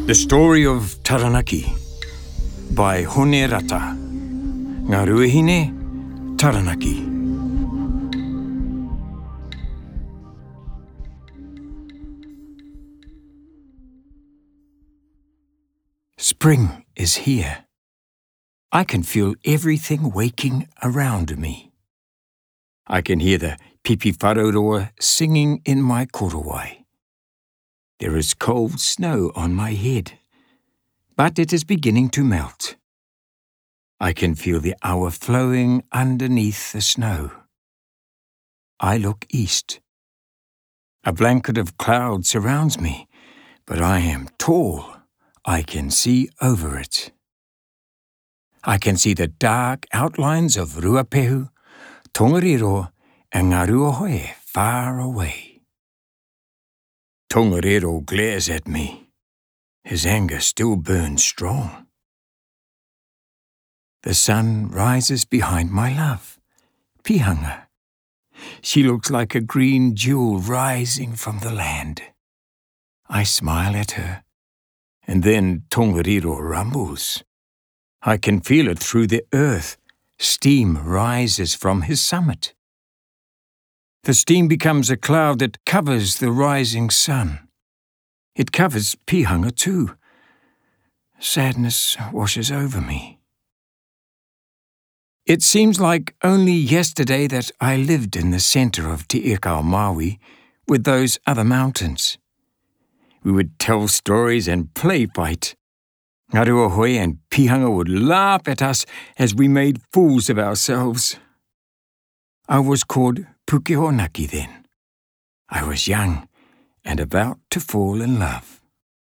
The Story of Taranaki by Honerata. Ngā ruahine, Taranaki. Spring is here. I can feel everything waking around me. I can hear the pipi whararoa singing in my korowai. There is cold snow on my head, but it is beginning to melt. I can feel the awa flowing underneath the snow. I look east. A blanket of cloud surrounds me, but I am tall. I can see over it. I can see the dark outlines of Ruapehu, Tongariro, and Ngā Ruahoe far away. Tongariro glares at me. His anger still burns strong. The sun rises behind my love, Pihanga. She looks like a green jewel rising from the land. I smile at her, and then Tongariro rumbles. I can feel it through the earth. Steam rises from his summit. The steam becomes a cloud that covers the rising sun. It covers Pihanga too. Sadness washes over me. It seems like only yesterday that I lived in the centre of Te Ikau Maui with those other mountains. We would tell stories and play fight. Ngā Ruahoe and Pihanga would laugh at us as we made fools of ourselves. I was called Pukeonaki then. I was young and about to fall in love.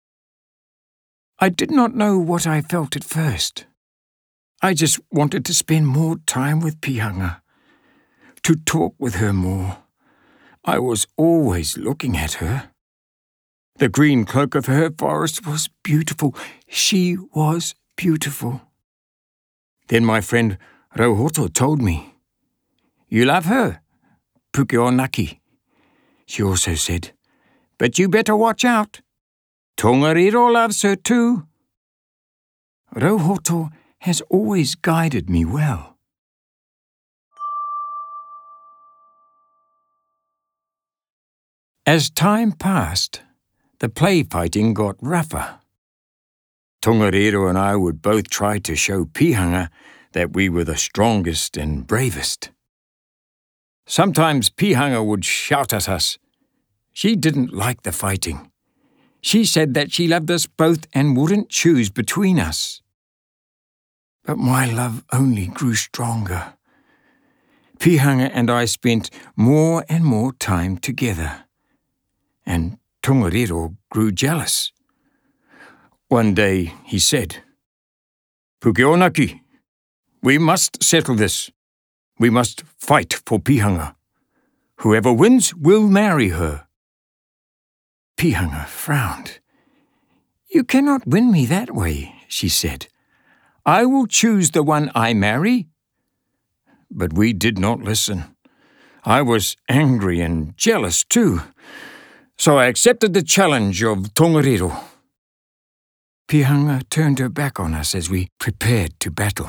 I did not know what I felt at first. I just wanted to spend more time with Pihanga, to talk with her more. I was always looking at her. The green cloak of her forest was beautiful. She was beautiful. Then my friend Rauhoto told me, "You love her, Pukeonaki." She also said, "But you better watch out. Tongariro loves her too." Rauhoto has always guided me well. As time passed, the play fighting got rougher. Tongariro and I would both try to show Pihanga that we were the strongest and bravest. Sometimes Pihanga would shout at us. She didn't like the fighting. She said that she loved us both and wouldn't choose between us. But my love only grew stronger. Pihanga and I spent more and more time together. And Tongariro grew jealous. One day he said, "Pukeonaki, we must settle this. We must fight for Pihanga. Whoever wins will marry her." Pihanga frowned. "You cannot win me that way," she said. "I will choose the one I marry." But we did not listen. I was angry and jealous too, so I accepted the challenge of Tongariro. Pihanga turned her back on us as we prepared to battle.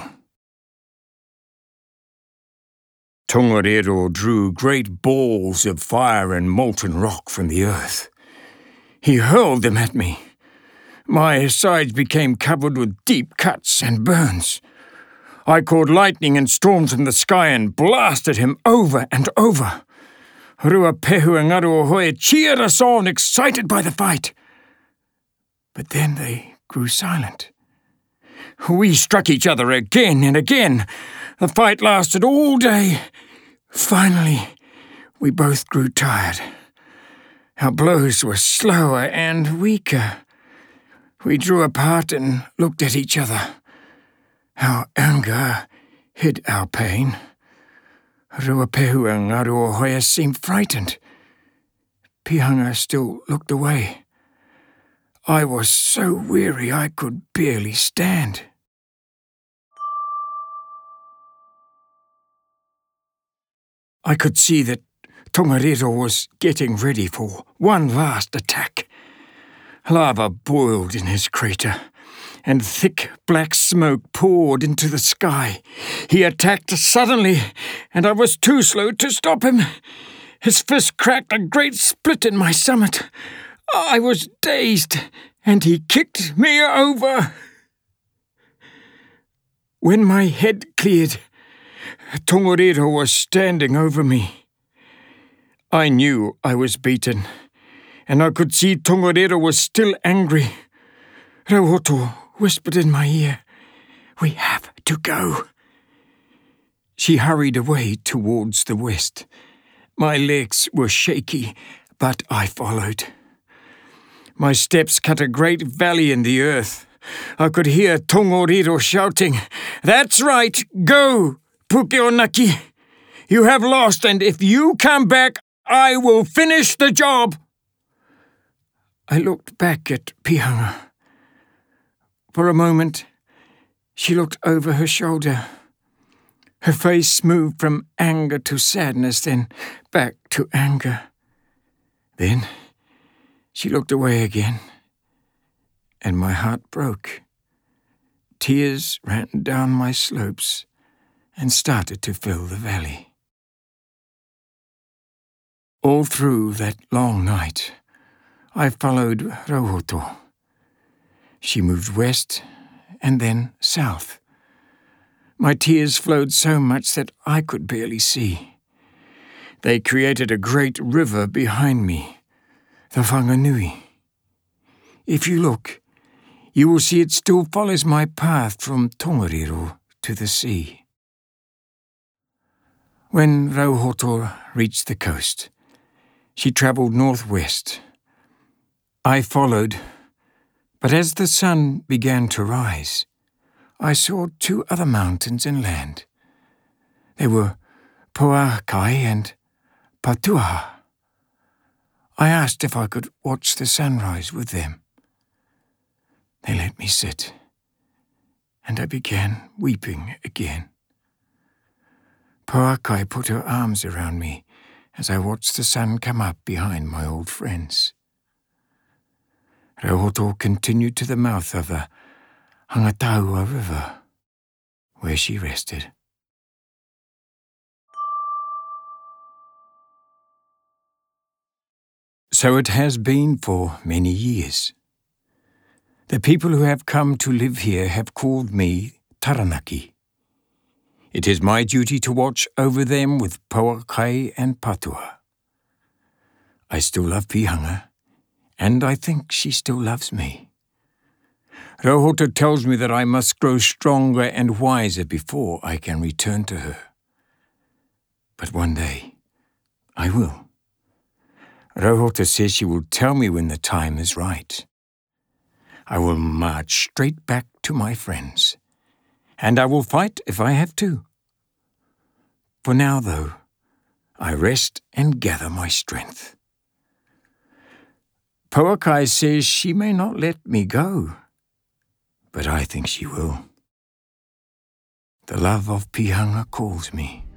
Tongariro drew great balls of fire and molten rock from the earth. He hurled them at me. My sides became covered with deep cuts and burns. I called lightning and storms from the sky and blasted him over and over. Ruapehu and Ngā Ruahoe cheered us on, excited by the fight. But then they grew silent. We struck each other again and again. The fight lasted all day. Finally, we both grew tired. Our blows were slower and weaker. We drew apart and looked at each other. Our anger hid our pain. Ruapehu and Ngā Ruahoe seemed frightened. Pihanga still looked away. I was so weary I could barely stand. I could see that Tongariro was getting ready for one last attack. Lava boiled in his crater, and thick black smoke poured into the sky. He attacked suddenly, and I was too slow to stop him. His fist cracked a great split in my summit. I was dazed, and he kicked me over. When my head cleared, Tongariro was standing over me. I knew I was beaten, and I could see Tongariro was still angry. Rauhoto whispered in my ear, "We have to go." She hurried away towards the west. My legs were shaky, but I followed. My steps cut a great valley in the earth. I could hear Tongariro shouting, "That's right, go, Pukeonaki. You have lost, and if you come back, I will finish the job." I looked back at Pihanga. For a moment, she looked over her shoulder. Her face moved from anger to sadness, then back to anger. Then she looked away again, and my heart broke. Tears ran down my slopes and started to fill the valley. All through that long night, I followed Rauhoto. She moved west and then south. My tears flowed so much that I could barely see. They created a great river behind me, the Whanganui. If you look, you will see it still follows my path from Tongariro to the sea. When Rauhoto reached the coast, she travelled northwest. I followed, but as the sun began to rise, I saw two other mountains inland. They were Pouakai and Patuaha. I asked if I could watch the sunrise with them. They let me sit, and I began weeping again. Pouakai put her arms around me as I watched the sun come up behind my old friends. Rauhoto continued to the mouth of the Hangataua River, where she rested. So it has been for many years. The people who have come to live here have called me Taranaki. It is my duty to watch over them with Pouakai and Patua. I still love Pihanga, and I think she still loves me. Rauhoto tells me that I must grow stronger and wiser before I can return to her. But one day, I will. Rauhoto says she will tell me when the time is right. I will march straight back to my friends, and I will fight if I have to. For now, though, I rest and gather my strength. Pouakai says she may not let me go, but I think she will. The love of Pihanga calls me.